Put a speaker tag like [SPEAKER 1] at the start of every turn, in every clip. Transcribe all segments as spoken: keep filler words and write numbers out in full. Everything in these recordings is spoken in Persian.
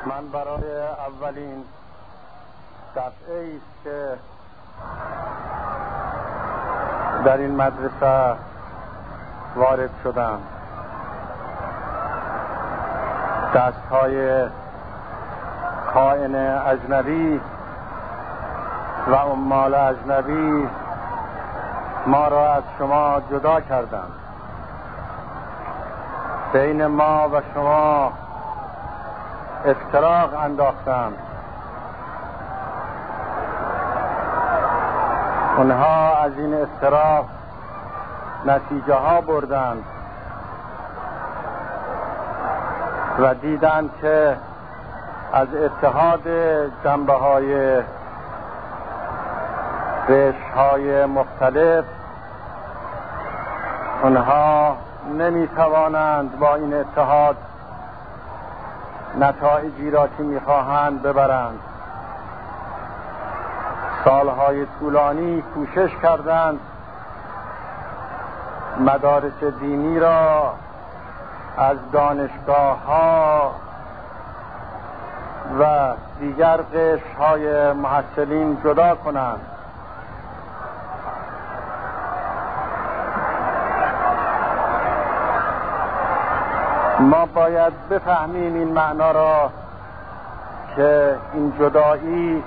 [SPEAKER 1] من برای اولین دفعه است که در این مدرسه وارد شدم. دستهای خائن اجنبی و عمال اجنبی ما را از شما جدا کردند. بین ما و شما افتراق انداختند. اونها از این افتراق نتیجه ها بردند و دیدند که از اتحاد جنبه های رشته های مختلف اونها نمی توانند با این اتحاد نتایجی را که می خواهند ببرند. سالهای طولانی کوشش کردند مدارس دینی را از دانشگاه ها و دیگر قشرهای محصلین جدا کنند. ما باید بفهمیم این معنا را که این جدایی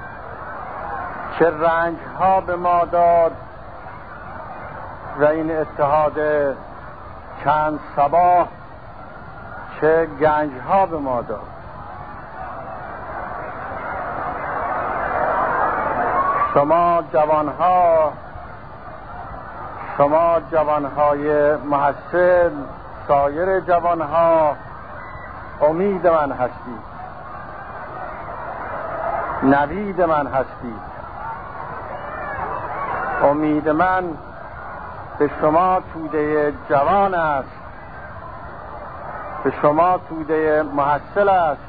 [SPEAKER 1] چه رنج ها به ما داد و این اتحاد چند صباح چه گنج ها به ما داد. شما جوان ها شما جوان های محصل، سایر جوان ها امید من هستید، نوید من هستید. امید من به شما توده جوان است، به شما توده محصل است.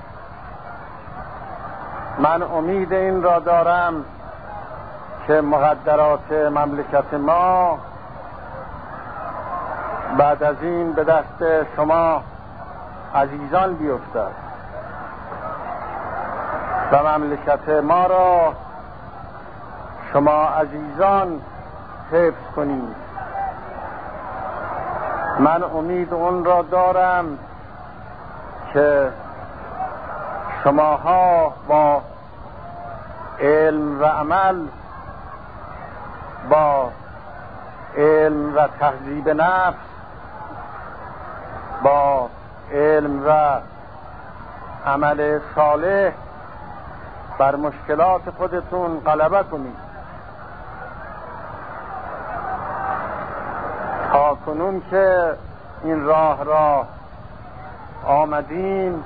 [SPEAKER 1] من امید این را دارم که مقدرات مملکت ما بعد از این به دست شما عزیزان بیفتد و مملکت ما را شما عزیزان حفظ کنید. من امید اون را دارم که شماها با علم و عمل، با علم و تهذیب نفس، با علم و عمل صالح بر مشکلات خودتون غلبه کنید. تا کنون که این راه را آمدین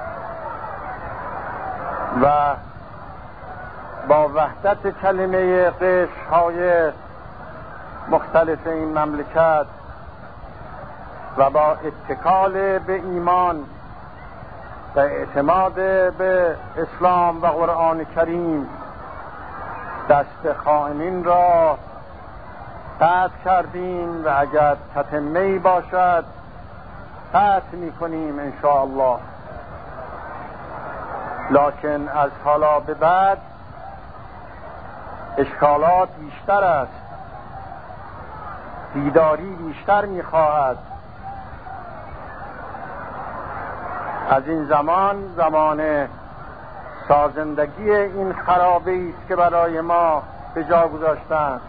[SPEAKER 1] و با وحدت کلمه قشرهای مختلف این مملکت و با اتکال به ایمان و اعتماد به اسلام و قرآن کریم دست خائنین را قطع کردیم و اگر تتمه‌ای باشد قطع می‌کنیم ان شاء الله. لکن از حالا به بعد اشکالات بیشتر است، بیداری بیشتر می‌خواهد. از این زمان زمان سازندگی این خرابه است که برای ما به جا گذاشتند.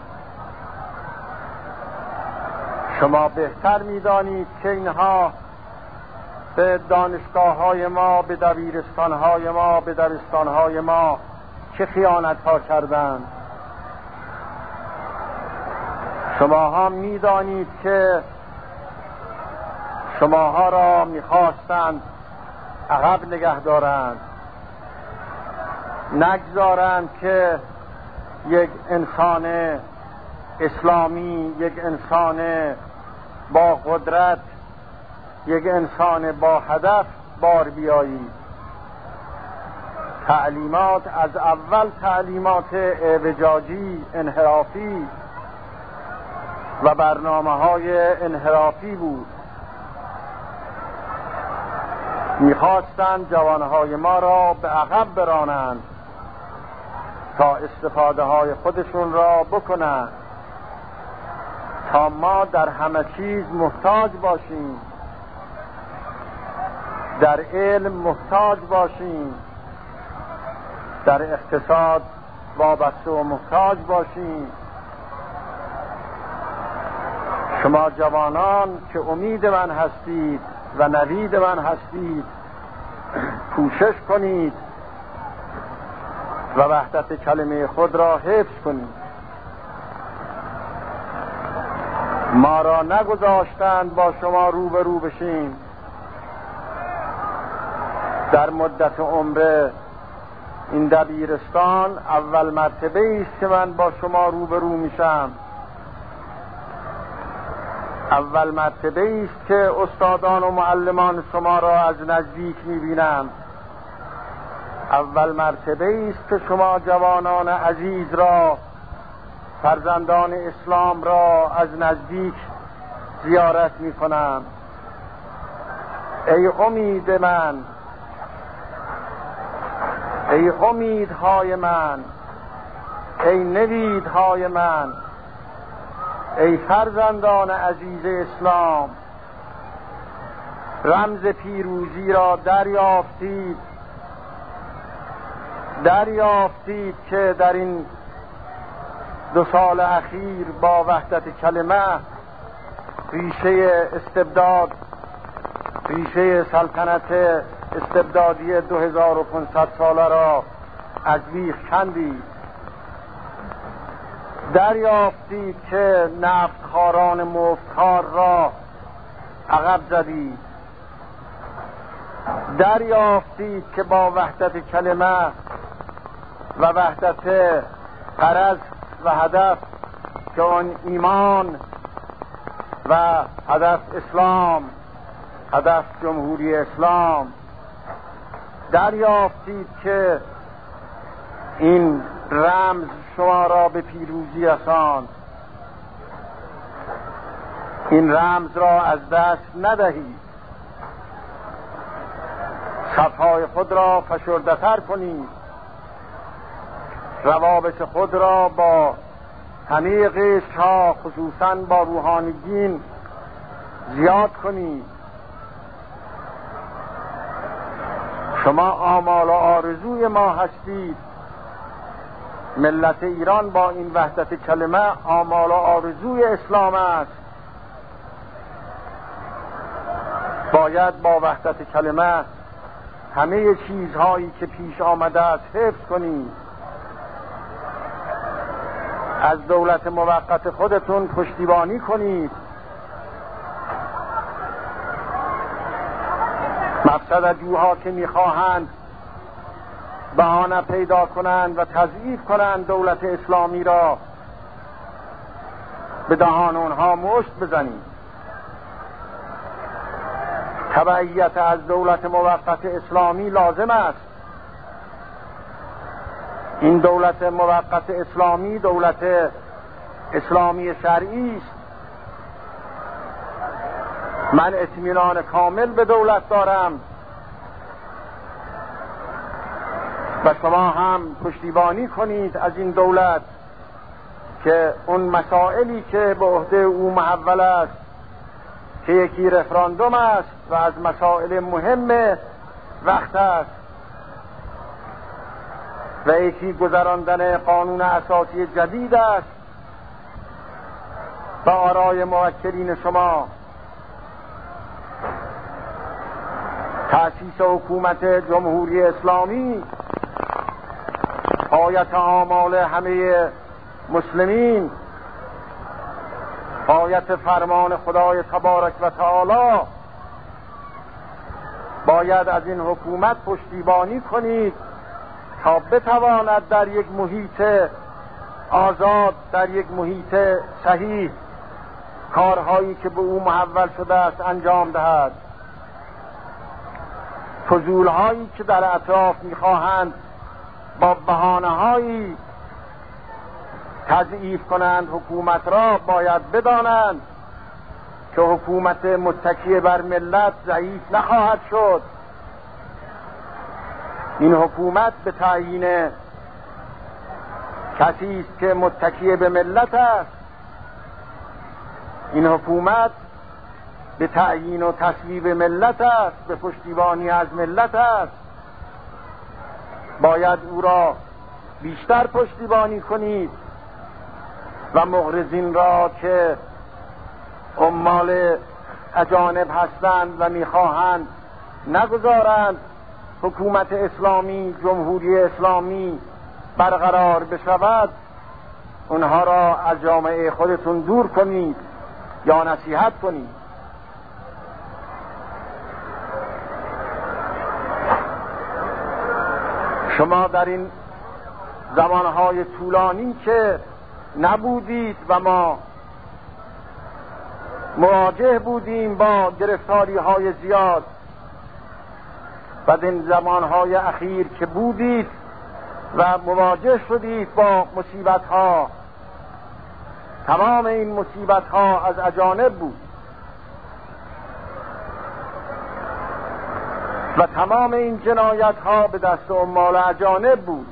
[SPEAKER 1] شما بهتر می‌دانید که اینها به دانشگاه‌های ما، به دبیرستان‌های ما، به دبستان‌های ما چه خیانت‌ها کردند. شماها می‌دانید که شماها را می‌خواستند عقب نگه دارند، نگذارند که یک انسان اسلامی، یک انسان با قدرت، یک انسان با هدف بار بیایید. تعلیمات از اول تعلیمات اعوجاجی، انحرافی و برنامه های انحرافی بود. میخواستند جوانهای ما را به عقب برانند تا استفاده های خودشون را بکنند، تا ما در همه چیز محتاج باشیم، در علم محتاج باشیم، در اقتصاد وابسته و محتاج باشیم. شما جوانان که امید من هستید و نوید من هستید، کوشش کنید و وحدت کلمه خود را حفظ کنید. ما را نگذاشتند با شما روبرو بشیم. در مدت عمر این دبیرستان اول مرتبه است که من با شما روبرو میشم. اول مرتبه است که استادان و معلمان شما را از نزدیک میبینم. اول مرتبه است که شما جوانان عزیز را، فرزندان اسلام را از نزدیک زیارت میکنم. ای امید من، ای امیدهای من، ای نویدهای من، ای فرزندان عزیز اسلام، رمز پیروزی را دریافتید. دریافتید که در این دو سال اخیر با وحدت کلمه ریشه استبداد، ریشه سلطنت استبدادی دو هزار و پانصد ساله را از بیخ کندید. دریافتید که نفتخواران مفتخوار را عقب زدید. دریافتید که با وحدت کلمه و وحدت غرض و هدف که آن ایمان و هدف اسلام، هدف جمهوری اسلام، دریافتید که این رمز شما را به پیروزی رساند. این رمز را از دست ندهید. صفهای خود را فشرده‌تر کنید. روابط خود را با همه قشرها خصوصاً با روحانیین زیاد کنید. شما آمال و آرزوی ما هستید. ملت ایران با این وحدت کلمه آمال و آرزوی اسلام است. باید با وحدت کلمه همه چیزهایی که پیش آمده است حفظ کنید. از دولت موقت خودتون پشتیبانی کنید. مقصد جوها که میخواهند بهانه پیدا کنند و تضعیف کنند دولت اسلامی را، به دهان اونها مشت بزنید. تبعیت از دولت موقت اسلامی لازم است. این دولت موقت اسلامی دولت اسلامی شرعی است. من اطمینان کامل به دولت دارم و شما هم پشتیبانی کنید از این دولت که اون مسائلی که به عهده او محول است، که یکی رفراندوم است و از مسائل مهم وقت است و یکی گذراندن قانون اساسی جدید است، با آرای موکلین شما تأسیس حکومت جمهوری اسلامی غایت آمال همه مسلمین، غایت فرمان خدای تبارک و تعالی. باید از این حکومت پشتیبانی کنید تا بتواند در یک محیط آزاد، در یک محیط صحیح کارهایی که به او محول شده است انجام دهد. فضولهایی که در اطراف میخواهند با بهانه‌هایی تضعیف کنند حکومت را، باید بدانند که حکومت متکی بر ملت ضعیف نخواهد شد. این حکومت به تعیین کسی است که متکی به ملت است. این حکومت به تعیین و تصویب ملت است، به پشتیبانی از ملت است. باید او را بیشتر پشتیبانی کنید و مغرضین را که عمال اجانب هستند و میخواهند نگذارند حکومت اسلامی، جمهوری اسلامی برقرار بشود، اونها را از جامعه خودتون دور کنید یا نصیحت کنید. شما در این زمانهای طولانی که نبودید و ما مواجه بودیم با گرفتاری های زیاد و در این زمانهای اخیر که بودید و مواجه شدید با مصیبت ها، تمام این مصیبت ها از اجانب بود و تمام این جنایت ها به دست عمال اجانب بود.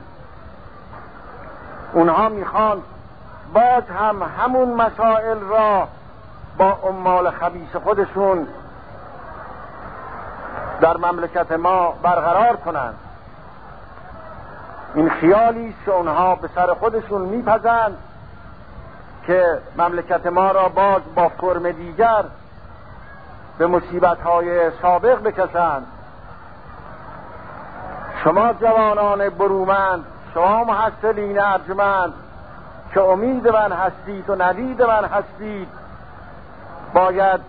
[SPEAKER 1] اونها میخوان باز هم همون مسائل را با عمال خبیث خودشون در مملکت ما برقرار کنند. این خیالی است که اونها به سر خودشون میپزند که مملکت ما را باز با فرم دیگر به مصیبت‌های سابق بکشند. شما جوانان برومند، شما محصلین ارجمند که امید من هستید و نوید من هستید، باید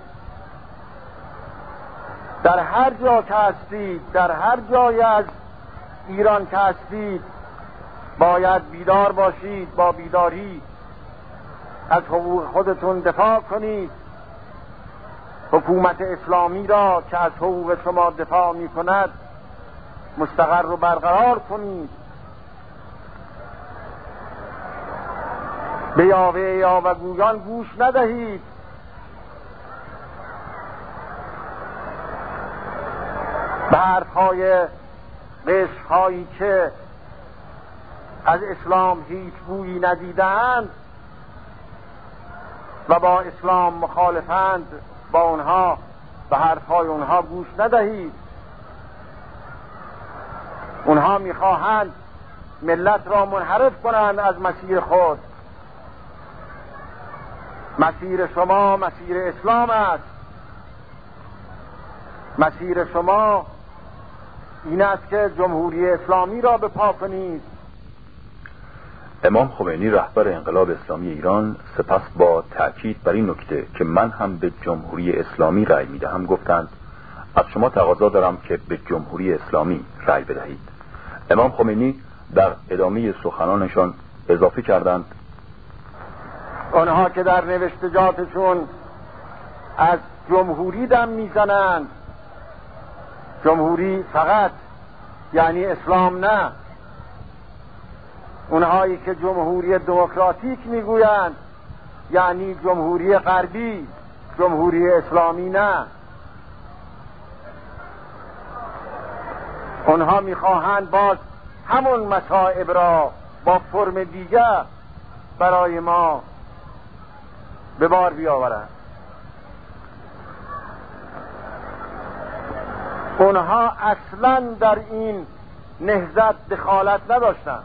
[SPEAKER 1] در هر جا که هستید، در هر جای از ایران که هستید، باید بیدار باشید، با بیداری از حقوق خودتون دفاع کنید. حکومت اسلامی را که از حقوق شما دفاع می کند مستقر و برقرار کنید. به یاوه یاوه‌گویان گوش ندهید. به حرفهای قشرهایی که از اسلام هیچ بویی ندیدند و با اسلام مخالفند، با اونها به حرفهای اونها گوش ندهید. اونها میخواهند ملت را منحرف کنند از مسیر خود. مسیر شما مسیر اسلام است. مسیر شما این است که جمهوری اسلامی را به پا کنید.
[SPEAKER 2] امام خمینی رهبر انقلاب اسلامی ایران سپس با تأکید بر این نکته که من هم به جمهوری اسلامی رأی میدهم گفتند از شما تقاضا دارم که به جمهوری اسلامی رأی بدهید. امام خمینی در ادامه سخنانشان اضافه کردند
[SPEAKER 1] آنها که در نوشتجاتشون از جمهوری دم میزنند، جمهوری فقط یعنی اسلام نه. اونهایی که جمهوری دموکراتیک میگویند یعنی جمهوری غربی، جمهوری اسلامی نه. اونها میخواهند باز همون مصائب را با فرم دیگر برای ما به بار بیاورند. اونها اصلا در این نهضت دخالت نداشتند.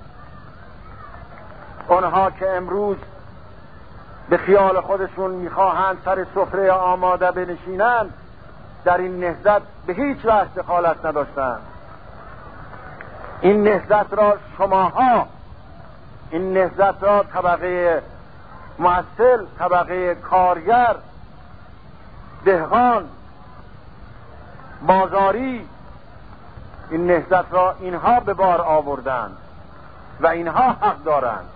[SPEAKER 1] اونها که امروز به خیال خودشون میخواهند سر سفره آماده بنشینند، در این نهضت به هیچ وجه دخالت نداشتند. این نهضت را شماها، این نهضت را طبقه محصل، طبقه کارگر، دهقان، بازاری، این نهضت را اینها به بار آوردند و اینها حق دارند.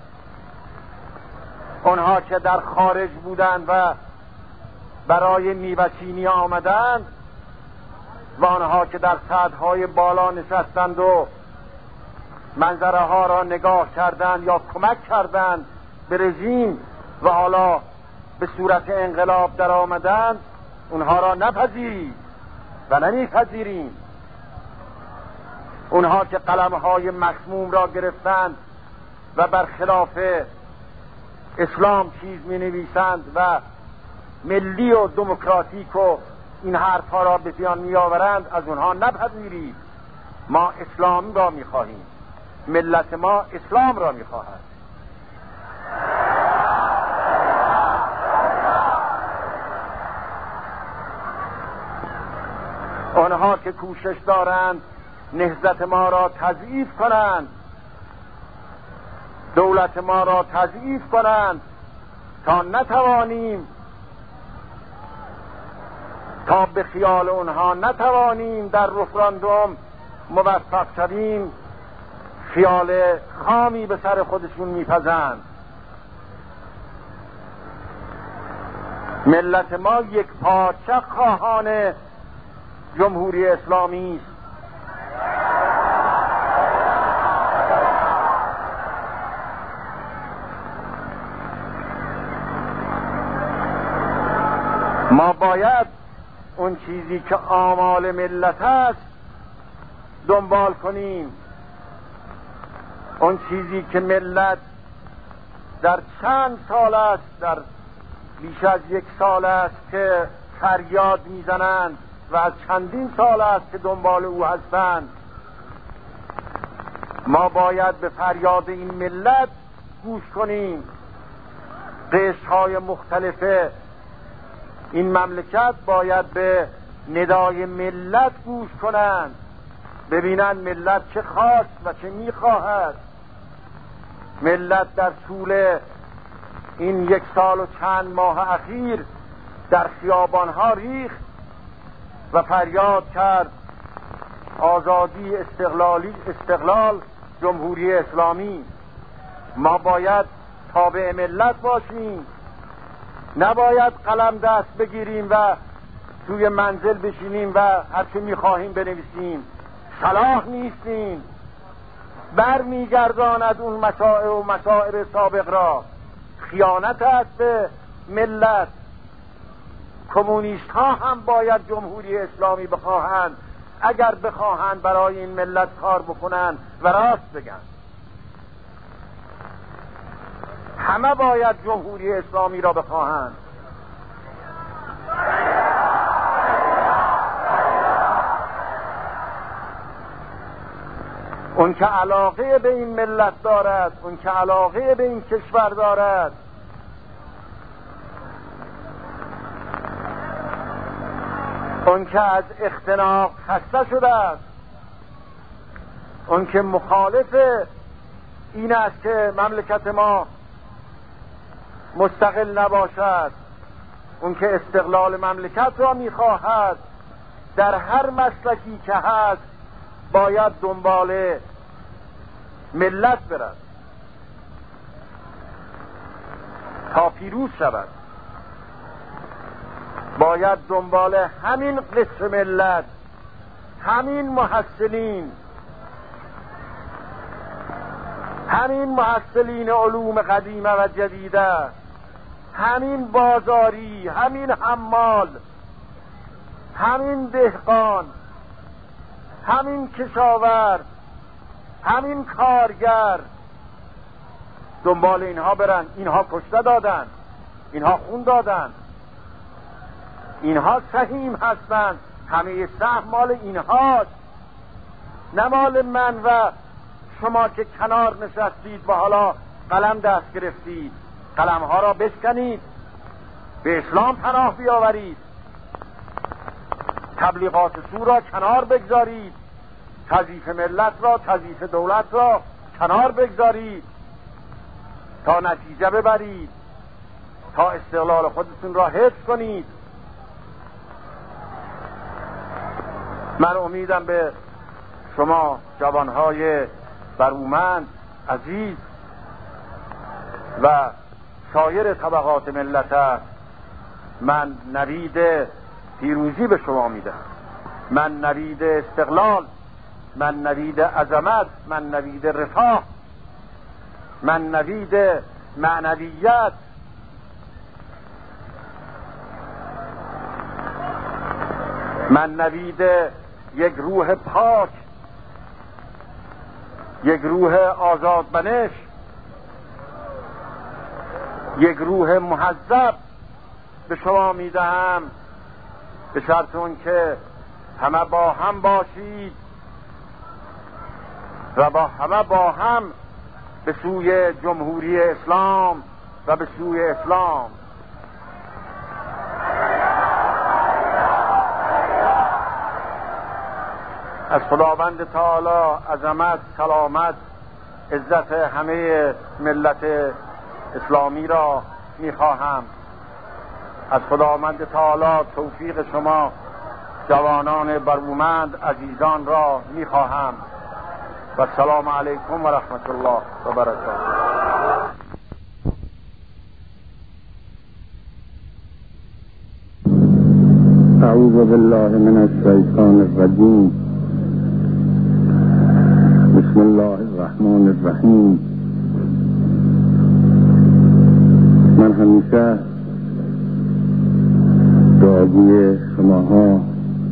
[SPEAKER 1] اونها که در خارج بودند و برای میوه‌چینی آمدند و آنها که در سدهای بالا نشستند و منظره ها را نگاه کردند یا کمک کردند به رژیم و حالا به صورت انقلاب در آمدند، اونها را نپذیرید و نمیپذیریم. اونها که قلمهای مسموم را گرفتند و برخلاف اسلام چیز می نویسند و ملی و دموکراتیک و این حرفها را به بیان می آورند، از اونها نپذیرید. ما اسلام را می خواهیم، ملت ما اسلام را می خواهد. آنها که کوشش دارند نهضت ما را تضعیف کنند، دولت ما را تضعیف کنند تا نتوانیم، تا به خیال اونها نتوانیم در رفراندوم موفق شویم، خیال خامی به سر خودشون میپزند. ملت ما یک پارچه خواهان جمهوری اسلامی است. ما باید اون چیزی که آمال ملت است دنبال کنیم، اون چیزی که ملت در چند سال است، در بیش از یک سال است که فریاد میزنند و از چندین سال است که دنبال او هستند. ما باید به فریاد این ملت گوش کنیم. قشرهای مختلف این مملکت باید به ندای ملت گوش کنند، ببینند ملت چه خواست و چه میخواهد. ملت در طول این یک سال و چند ماه اخیر در خیابانها ریخت و فریاد کرد آزادی، استقلالی، استقلال، جمهوری اسلامی. ما باید تابع ملت باشیم، نباید قلم دست بگیریم و توی منزل بشینیم و هر چه میخواهیم بنویسیم. صلاح نیستیم، بر میگرداند اون مسائل و مسائل سابق را. خیانت است به ملت. کمونیست ها هم باید جمهوری اسلامی بخواهند، اگر بخواهند برای این ملت کار بکنند و راست بگن. همه باید جمهوری اسلامی را بخواهند. اون که علاقه به این ملت دارد، اون که علاقه به این کشور دارد، اون که از اختناق خسته شده است، اون که مخالف این است که مملکت ما مستقل نباشد، اون که استقلال مملکت را میخواهد، در هر مسلکی که هست باید دنبال ملت برد تا پیروز شود. باید دنبال همین قشر ملت، همین محصلین، همین محصلین علوم قدیمه و جدیده، همین بازاری، همین حمال، همین دهقان، همین کشاورز، همین کارگر دنبال اینها برن. اینها کشته دادن، اینها خون دادن، اینها سهیم هستند، همه سهم مال اینهاست، نه مال من و شما که کنار نشستید و حالا قلم دست گرفتید. قلم ها را بشکنید، به اسلام پناه بیاورید، تبلیغات سو را کنار بگذارید، تضعیف ملت را، تضعیف دولت را کنار بگذارید تا نتیجه ببرید، تا استقلال خودتون را حفظ کنید. من امیدم به شما جوانهای برومند عزیز و سایر طبقات ملت است. من نوید پیروزی به شما میدم، من نوید استقلال، من نوید عظمت، من نوید رفاه، من نوید معنویت، من نوید یک روح پاک یک روح آزادمنش، یک روح مهذب به شما میدهم، به شرط اون که همه با هم باشید و با همه با هم به سوی جمهوری اسلام و به سوی اسلام. از خداوند تعالی عظمت، سلامت، عزت همه ملت اسلامی را میخواهم. از خداوند تعالی توفیق شما جوانان برومند عزیزان را میخواهم و السلام علیکم و رحمت الله و برکاته.
[SPEAKER 3] اعوذ بالله من الشیطان الرجیم. بسم الله الرحمن الرحیم. من همیشه دعاگوی شماها،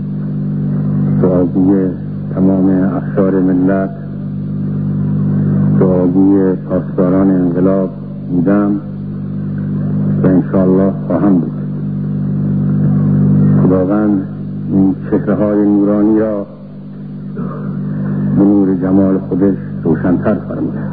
[SPEAKER 3] دعاگوی تمام اقشار ملت، دعاگوی پاسداران انقلاب بودم و انشاءالله خواهم بود. خداوند این چهره‌های نورانی را به نور جمال خودش روشن‌تر فرماید.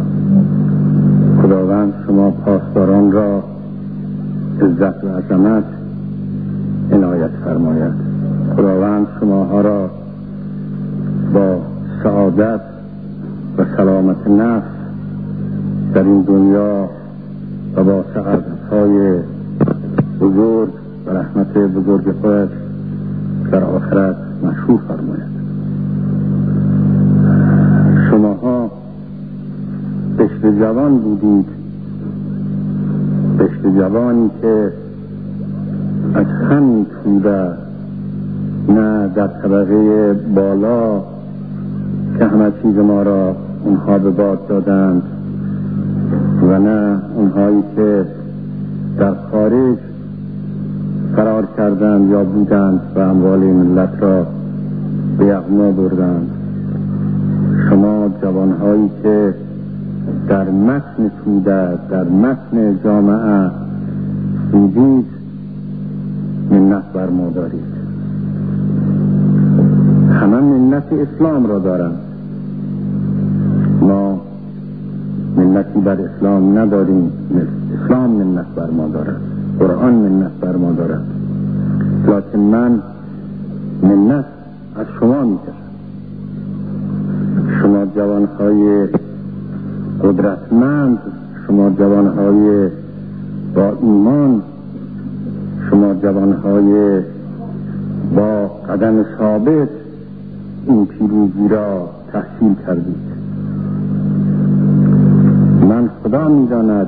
[SPEAKER 3] خداوند شما پاسداران را عزت و عظمت عنایت فرماید. خداوند شماها را با سعادت و سلامت نفس در این دنیا و با سعادت‌های بزرگ و رحمت بزرگ خودش در آخرت مشهور فرماید. شماها بشت جوان بودید، بشت جوانی که از همین توده، نه در طبقه بالا که همه چیز ما را اونها به باد دادند و نه اونهایی که در خارج قرار کردند یا بودند و اموال ملت را به یغما بردند. شما جوانهایی که در متن توده، در متن جامعه بودید، منت بر ما دارید. همه منت اسلام را دارند. ما منتی بر اسلام نداریم. اسلام منت بر ما دارد، قرآن منت بر ما دارد. لکن من منت از شما میکشم. شما جوانهای قدرتمند، شما جوانهای با ایمان، شما جوانهای با قدم ثابت این پیروزی را تحصیل کردید. من خدا می‌داند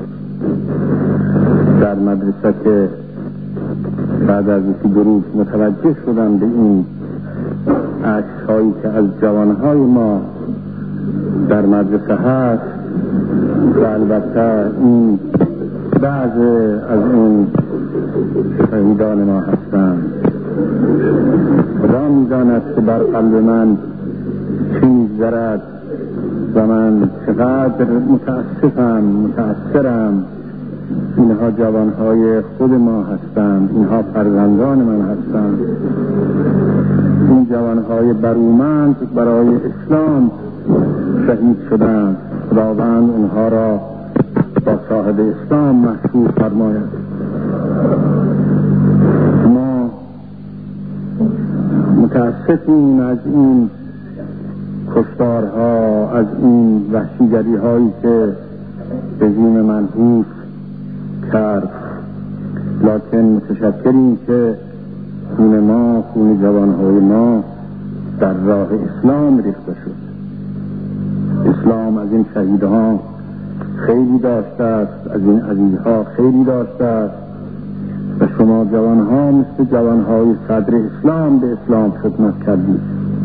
[SPEAKER 3] در مدرسه که بعد از یکی دو روز متوجه شدم به این عکس‌هایی که از جوانهای ما در مدرسه هست و البته این بعض از این شهیدان ما هستند. خدا می‌داند که بر قلب من چی می‌گذرد و من چقدر متاسفم، متأثرم. اینها جوانهای خود ما هستند، اینها فرزندان من هستند. این جوانهای برومند برای اسلام شهید شدند. خداوند اونها را با صاحب اسلام مشهور فرماید. ما متاسفیم از این کشتارها، از این وحشیگری هایی که رژیم منحوس کرد، لکن متشکریم که خون ما، خون جوانهای ما در راه اسلام ریخته شد. اسلام از این شهیدها خیلی داشته است، از این عزیزها خیلی داشته است و شما جوانها مثل جوانهای صدر اسلام به اسلام خدمت کردید.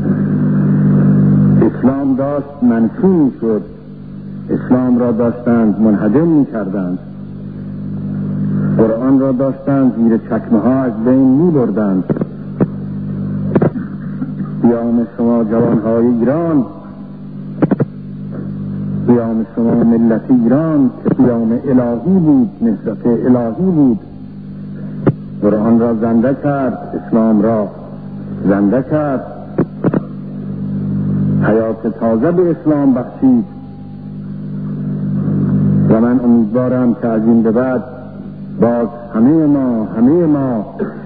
[SPEAKER 3] اسلام داشت منفی می شد، اسلام را داشتند منهدم می کردند، قرآن را داشتند زیر چکمه ها از بین می بردند. بیام شما جوانهای ایران قیام شما ملت ایران که قیام الهی بود، نهضت الهی بود، قرآن را زنده کرد، اسلام را زنده کرد، حیات تازه به اسلام بخشید. و من امیدوارم که از این به بعد باز همه ما همه ما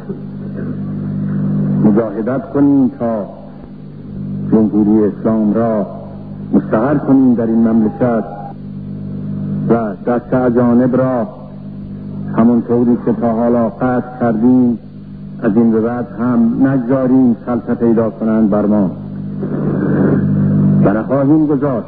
[SPEAKER 3] مجاهدت کنیم تا جمهوری اسلام را مستقر کنیم در این مملکت و دست اجانب را همونطوری که تا حالا قطع کردیم از این به بعد هم نگذاریم سلطه پیدا کنند بر ما و نخواهیم گذاشت.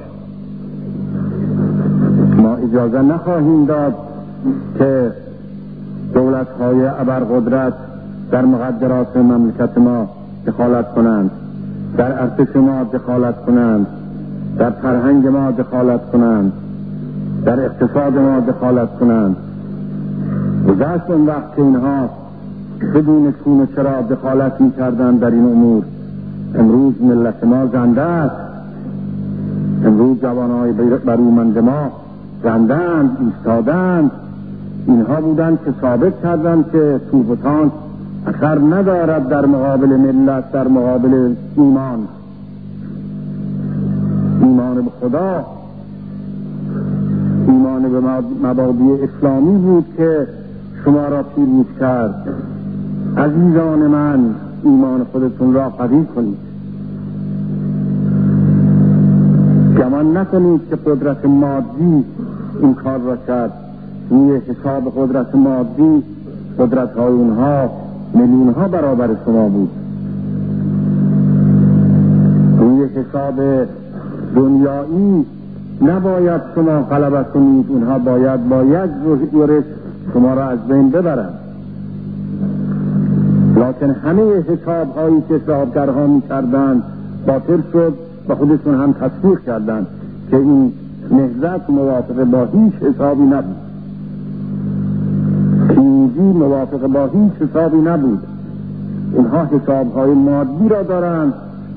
[SPEAKER 3] ما اجازه نخواهیم داد که دولت‌های ابرقدرت در مقدرات مملکت ما دخالت کنند، در ارتش ما دخالت کنند، در فرهنگ ما دخالت کنند، در اقتصاد ما دخالت کنند. گذشت اون وقت که اینها بدون چون و چرا دخالت می کردند در این امور. امروز ملت ما زنده است، امروز جوانهای برومند ما زندند، ایستادند. اینها بودند که ثابت کردند که توپ و تانک اثر ندارد در مقابل ملت، در مقابل ایمان ایمان به خدا، ایمان به مبادی اسلامی بود که شما را پیروز کرد. عزیزان من، ایمان خودتون را قوی کنید، گمان نکنید که قدرت مادی این کار را کرد. روی حساب قدرت مادی قدرت های اونها میلیون ها برابر شما بود. روی حساب دنیایی نباید شما غلبه کنید، اونها باید با یک یورش شما را از بین ببرند. لکن همه حساب هایی که حسابگرها می کردند باطل شد و خودشون هم تصدیق کردند که این نهضت موافق با هیچ حسابی نبود، پیروزی موافق با هیچ حسابی نبود. اینها حسابهای مادی را دارند،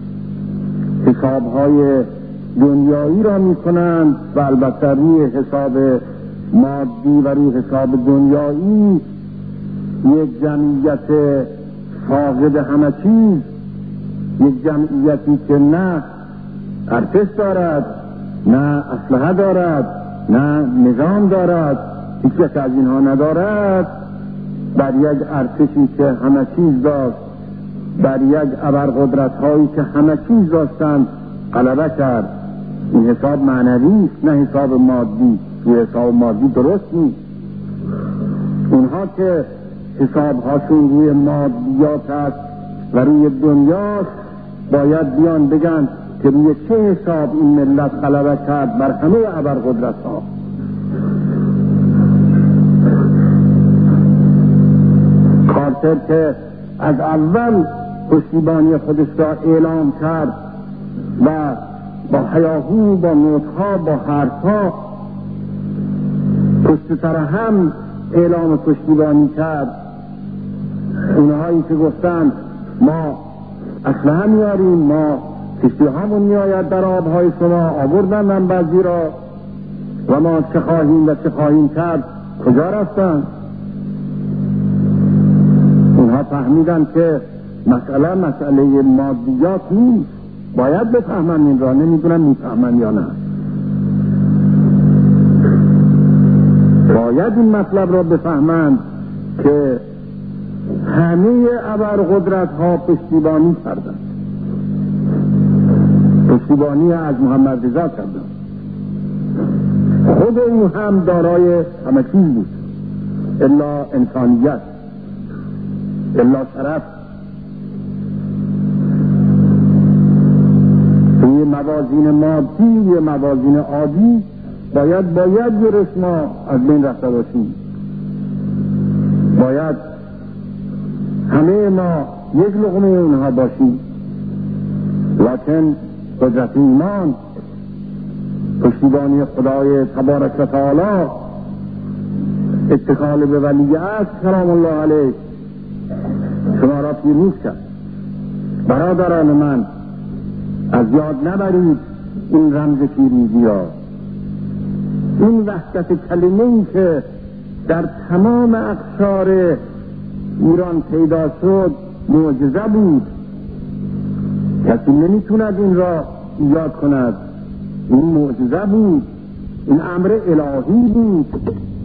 [SPEAKER 3] حسابهای دنیایی را می کنند و البته روی حساب مادی و روی حساب دنیایی یک جمعیت فاقد همه چیز، یک جمعیتی که نه ارتش دارد، نه اسلحه دارد، نه نظام دارد، هیچ یک از اینها ندارد، بر یک ارتشی که همه چیز داشت، بر یک ابرقدرت هایی که همه چیز داشتند غلبه کرد. این حساب معنوی است، نه حساب مادی. این حساب مادی درست نیست. اونها که حساب هاشون روی مادیات است و روی دنیاست، باید بیان بگن که روی چه حساب این ملت غلبه کرد بر همه ابرقدرت ها. کارتر که از اول پشتیبانی خودش را اعلام کرد و با هیاهو، با نوتها، با حرفها پشت سر هم اعلام پشتیبانی کرد. اونهایی که گفتند ما اسلحه میاریم، ما کشتی همون میآید در آبهای شما، آوردن من بعضی را و ما چه خواهیم و چه خواهیم کرد، کجا رفتن؟ اونها فهمیدن که مسئله مسئله مادیات نیست، باید بفهمن این را، نمیدونم میفهمن یا نه. باید این مطلب را بفهمند که همه ابرقدرت ها پشتیبانی کردند، پشتیبانی از محمد رضا کردند. خود او هم دارای همه چیز بود الا انسانیت، الا شرف. توی موازین مادی، توی موازین عادی باید باید یورش ما از بین رفته باشیم، باید همه ما یک لقمه اونها باشیم. لکن قدرت ایمان، پشتیبانی خدای تبارک و تعالی، اتکال به ولی عصر سلام الله علیه شما را پیروز کرد. برادران من، از یاد نبرید این رمز پیروزی ها. این وحدت کلمه ای که در تمام اقشار ایران پیدا شد معجزه بود. کسی نمیتوند این را ایجاد کند. این معجزه بود، این امر الهی بود.